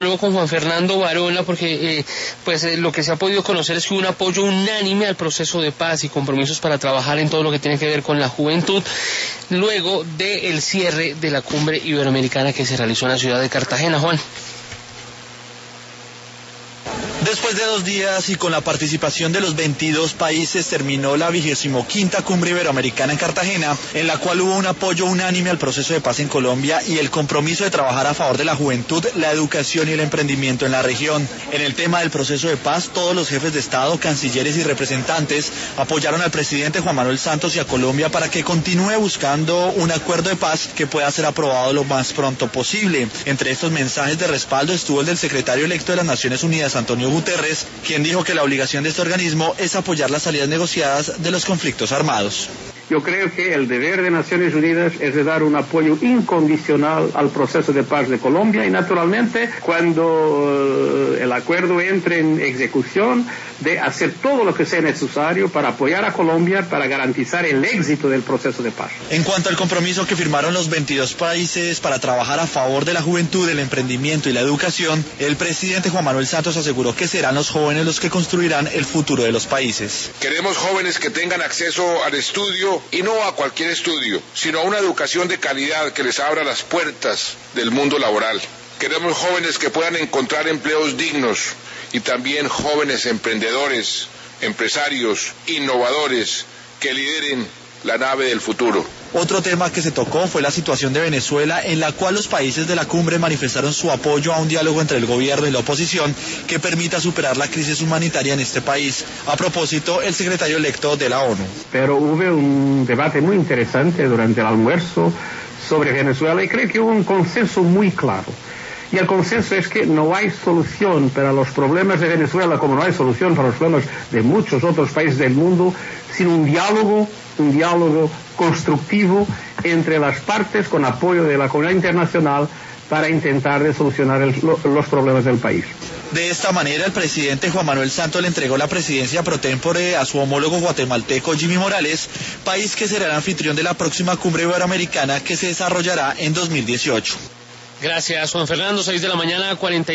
apruebo con Juan Fernando Varona, porque lo que se ha podido conocer es que hubo un apoyo unánime al proceso de paz y compromisos para trabajar en todo lo que tiene que ver con la juventud, luego del cierre de la cumbre iberoamericana que se realizó en la ciudad de Cartagena. Juan. Después de 2 días y con la participación de los 22 países, terminó la 25ª Cumbre Iberoamericana en Cartagena, en la cual hubo un apoyo unánime al proceso de paz en Colombia y el compromiso de trabajar a favor de la juventud, la educación y el emprendimiento en la región. En el tema del proceso de paz, todos los jefes de Estado, cancilleres y representantes apoyaron al presidente Juan Manuel Santos y a Colombia para que continúe buscando un acuerdo de paz que pueda ser aprobado lo más pronto posible. Entre estos mensajes de respaldo estuvo el del secretario electo de las Naciones Unidas, Antonio Guterres, quien dijo que la obligación de este organismo es apoyar las salidas negociadas de los conflictos armados. Yo creo que el deber de Naciones Unidas es de dar un apoyo incondicional al proceso de paz de Colombia y naturalmente cuando el acuerdo entre en ejecución de hacer todo lo que sea necesario para apoyar a Colombia para garantizar el éxito del proceso de paz. En cuanto al compromiso que firmaron los 22 países para trabajar a favor de la juventud, el emprendimiento y la educación, el presidente Juan Manuel Santos aseguró que serán los jóvenes los que construirán el futuro de los países. Queremos jóvenes que tengan acceso al estudio y no a cualquier estudio, sino a una educación de calidad que les abra las puertas del mundo laboral. Queremos jóvenes que puedan encontrar empleos dignos y también jóvenes emprendedores, empresarios, innovadores que lideren la nave del futuro. Otro tema que se tocó fue la situación de Venezuela, en la cual los países de la cumbre manifestaron su apoyo a un diálogo entre el gobierno y la oposición que permita superar la crisis humanitaria en este país. A propósito, el secretario electo de la ONU. Pero hubo un debate muy interesante durante el almuerzo sobre Venezuela y creo que hubo un consenso muy claro. Y el consenso es que no hay solución para los problemas de Venezuela, como no hay solución para los problemas de muchos otros países del mundo, sin un diálogo constructivo entre las partes con apoyo de la comunidad internacional para intentar solucionar los problemas del país. De esta manera, el presidente Juan Manuel Santos le entregó la presidencia pro tempore a su homólogo guatemalteco Jimmy Morales, país que será el anfitrión de la próxima cumbre iberoamericana que se desarrollará en 2018. Gracias, Juan Fernando. 6 de la mañana, 40.